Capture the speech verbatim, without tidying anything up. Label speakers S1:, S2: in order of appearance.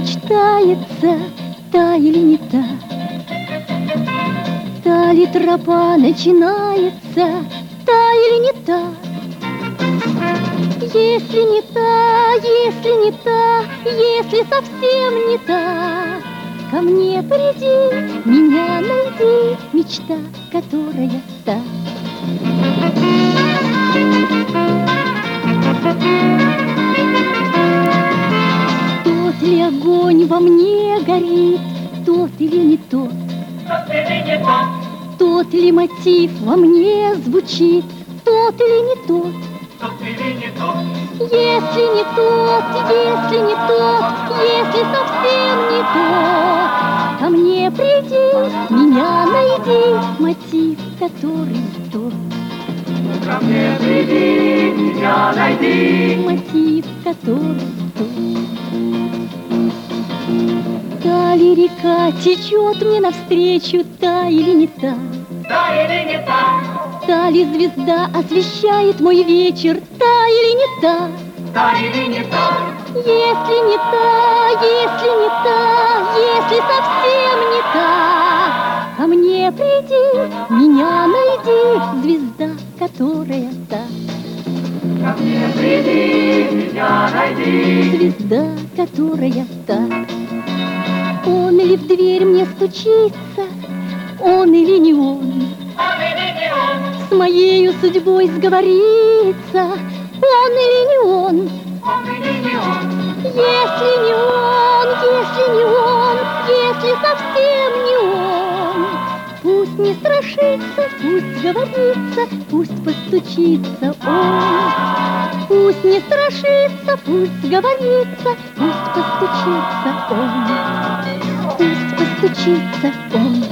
S1: мечтается, та или не та? Та ли тропа начинается, та или не та? Если не та, если не та, если совсем не та, ко мне приди, меня найди, мечта, которая та. Тот ли огонь во мне горит, тот или не тот?
S2: Тот или не тот?
S1: Тот ли мотив во мне звучит, тот или не тот?
S2: Тот или не тот?
S1: Если не тот, если не тот, если совсем не тот, ко мне приди, меня найди, мотив, который тот.
S2: Ко мне приди, меня найди,
S1: мотив, который тот. Та ли река течет мне навстречу, та или не та?
S2: та или не та?
S1: Та ли звезда освещает мой вечер, та или не та?
S2: Та или не та?
S1: Если не та, если не та, если совсем не та, ко мне приди, меня найди, звезда, которая та.
S2: Ко мне приди, меня найди,
S1: звезда, которая та. Он ли в дверь мне стучится, он или не он?
S2: он или не он?
S1: С моею судьбой сговорится, он или не он?
S2: Он или не он?
S1: Если не он, если не он, если совсем не он, пусть не страшится, пусть говорится, пусть постучится он. Пусть не страшится, пусть говорится, пусть постучится он. Пусть постучится он.